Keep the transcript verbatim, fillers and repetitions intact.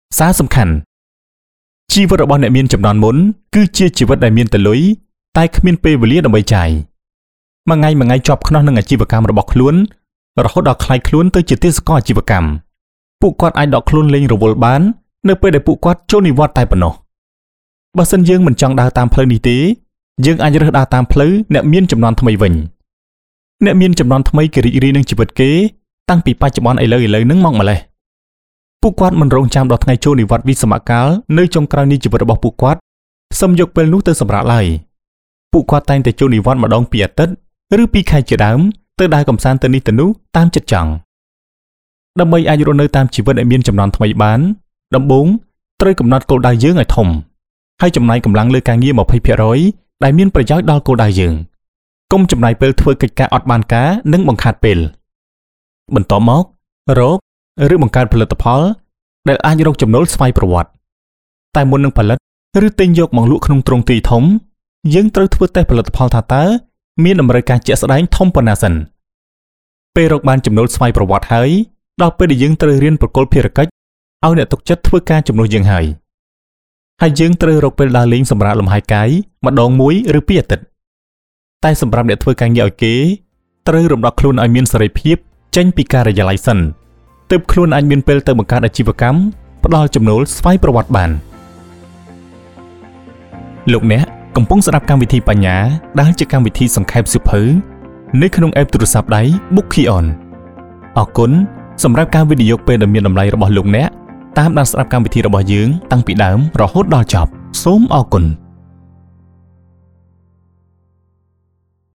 សារសំខាន់ជីវិតរបស់អ្នកមានចំនួនមុនគឺជាជីវិតដែលមានតែលុយតែគ្មានពេលវេលាដើម្បីចាយមួយថ្ងៃមួយថ្ងៃជាប់ខ្នោះនឹងអាជីវកម្មរបស់ខ្លួនរហូតដល់ខ្លាយខ្លួនទៅជាទេសកលអាជីវកម្មពួកគាត់អាចដកខ្លួនលេងរវល់បាននៅពេលដែលពួកគាត់ចូលនិវត្តន៍តែប៉ុណ្ណោះបើសិនយើងមិនចង់ដើរតាមផ្លូវនេះទេយើងអាចរើសដើរតាមផ្លូវអ្នកមានចំនួនថ្មីវិញអ្នកមានចំនួនថ្មីគេរីករាយនឹងជីវិតគេតាំងពីបច្ចុប្បន្នឥឡូវឥឡូវនឹងមកម្លេះពួកគាត់មិនរងចាំដល់ថ្ងៃចូលនិវត្តន៍វិសមកាលនៅចុងក្រោយនៃជីវិតរបស់ពួកគាត់សឹមយកពេលនោះទៅសម្រាកឡើយពួកគាត់តែងតែចូលនិវត្តន៍ម្ដងពីអាទិត្យឬពីខែជាដើមទៅដើរកម្សាន្តទៅនេះទៅនោះតាមចិត្តចង់ដើម្បីអាចរស់នៅតាមជីវិតដែលមានចំនួនថ្មីបានដំបូងត្រូវកំណត់គោលដៅយើងឲ្យធំហើយចំណាយកម្លាំងលើការងារ ยี่สิบเปอร์เซ็นต์ ដែលមានប្រយោជន៍ដល់គោលដៅយើងកុំចំណាយពេលធ្វើកិច្ចការអត់បានការនិងបង្ខាត់ពេលបន្ទាប់មករកឬបង្កើតផលិតផលដែលអាចរកចំណូលស្វ័យប្រវត្តិតែមុននឹងផលិតឬទិញយកមកលក់ក្នុងទ្រង់ទ្រាយធំយើងត្រូវធ្វើតេស្តផលិតផលថាតើមានតម្រូវការជាក់ស្ដែងធំប៉ុណ្ណាសិនពេលរកបានចំណូលស្វ័យប្រវត្តិហើយដល់ពេលដែលយើងត្រូវរៀនប្រកល់ភារកិច្ចឲ្យអ្នកទុកចិត្តធ្វើការជំនួសយើងហើយហើយយើងត្រូវរកពេលដើរលេងសម្រាកលំហែកាយម្ដងមួយឬពីរអាទិត្យតែសម្រាប់អ្នកធ្វើការងារឲ្យគេត្រូវរំដោះខ្លួនឲ្យមានសេរីភាពចេញពីការិយាល័យសិនទើបខ្លួនអាចមានពេលទៅបង្កើតអាជីវកម្មផ្ដល់ចំណូលស្វ័យប្រវត្តិបានលោកអ្នកកំពុងស្ដាប់កម្មវិធីបញ្ញាដែលជាកម្មវិធីសង្ខេបសៀវភៅនៅក្នុងអេបទូរស័ព្ទដៃ Bookion អរគុណសម្រាប់ការវិនិយោគពេលដ៏មានតម្លៃរបស់លោកអ្នកតាមដានស្ដាប់កម្មវិធីរបស់យើងតាំងពីដើមរហូតដល់ចប់សូមអរគុណ